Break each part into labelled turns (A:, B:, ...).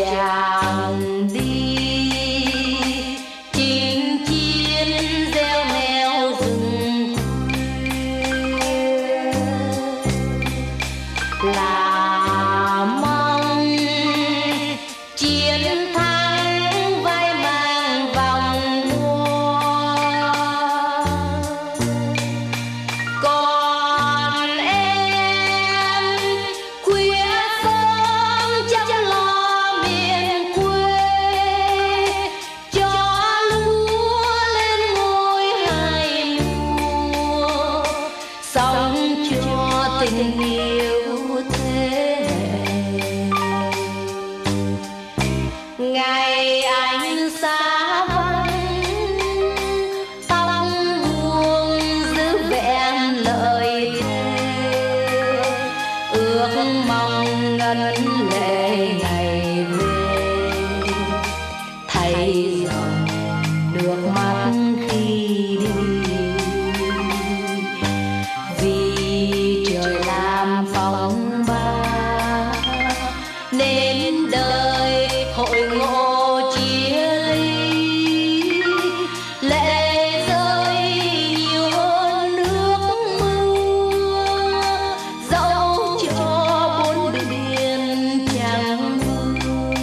A: chàng đi chinh chiến gieo neo rừng khuya là mong chiến thắng vai mang vòng hoa. Còn em khuya sớm chăm lo miền quê cho lúa lên ngôi hai mùa, sống cho tình yêu thế hệ. Ngày anh xa vắng tóc buông giữ vẹn lời thề, ước mong ngân lệ ngày về thay dòng nước mắt khi đi. Vì trời làm phong ba nên đời hội ngộ chia ly, lệ rơi nhiều hơn nước mưa, dẫu cho bốn biển chẳng mưa.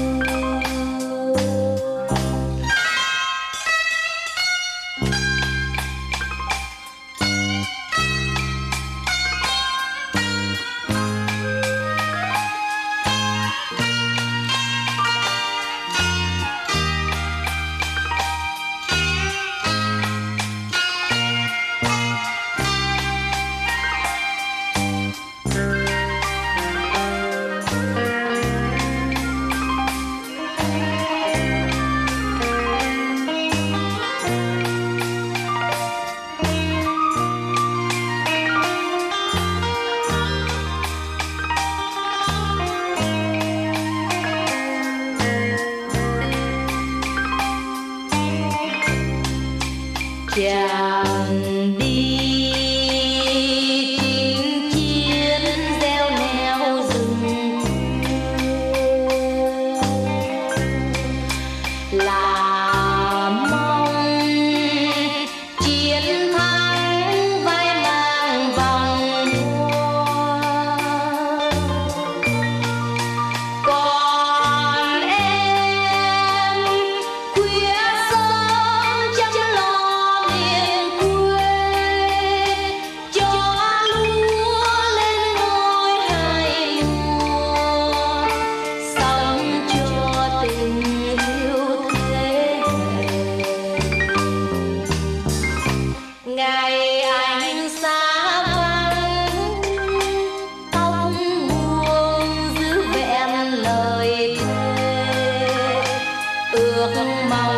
A: Chàng đi chinh chiến gieo neo rừng là mong chiến thắng vai mang vòng hoa. Còn em khuya sớm chăm lo miền quê cho lúa lên ngôi hai mùa, sống cho tình yêu thế hệ. Ngày anh xa vắng tóc buông giữ vẹn lời thề, ước mong